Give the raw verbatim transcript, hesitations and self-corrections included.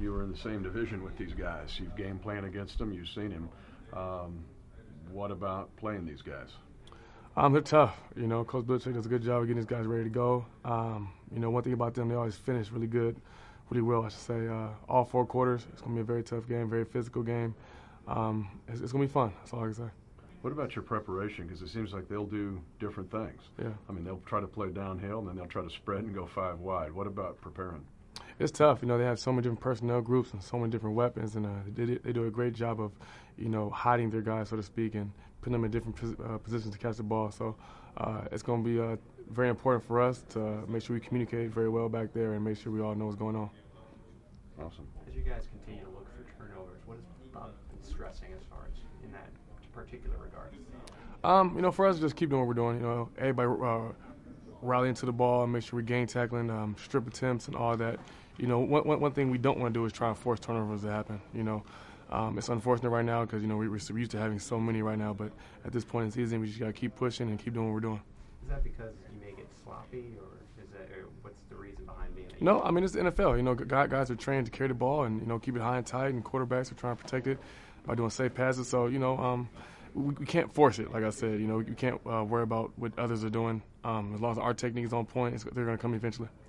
you were in the same division with these guys. You've game plan against them. You've seen him. Um, what about playing these guys? Um, they're tough. You know, Coach Belichick does a good job of getting these guys ready to go. Um, you know, one thing about them, they always finish really good, really well, I should say. Uh, all four quarters, it's going to be a very tough game, very physical game. Um, it's, it's going to be fun. That's all I can say. What about your preparation? Because it seems like they'll do different things. Yeah. I mean, they'll try to play downhill, and then they'll try to spread and go five wide. What about preparing? It's tough. You know, they have so many different personnel groups and so many different weapons, and uh, they, they do a great job of, you know, hiding their guys, so to speak, and putting them in different pos- uh, positions to catch the ball. So uh, it's going to be uh, very important for us to make sure we communicate very well back there and make sure we all know what's going on. Awesome. As you guys continue to look for turnovers, what has Bob been stressing as far as in that particular regard? Um, you know, for us, just keep doing what we're doing. You know, everybody uh, rallying to the ball and make sure we game tackling, um, strip attempts, and all that. You know, one, one, one thing we don't want to do is try and force turnovers to happen. You know, um, it's unfortunate right now because, you know, we, we're used to having so many right now. But at this point in the season, we just got to keep pushing and keep doing what we're doing. Is that because you may get sloppy, or is that, or what's the reason behind being? No, I mean, it's the N F L. You know, guys, guys are trained to carry the ball and, you know, keep it high and tight, and quarterbacks are trying to protect it by doing safe passes. So, you know, um, we, we can't force it, like I said. You know, we can't uh, worry about what others are doing. Um, as long as our technique is on point, it's, they're going to come eventually.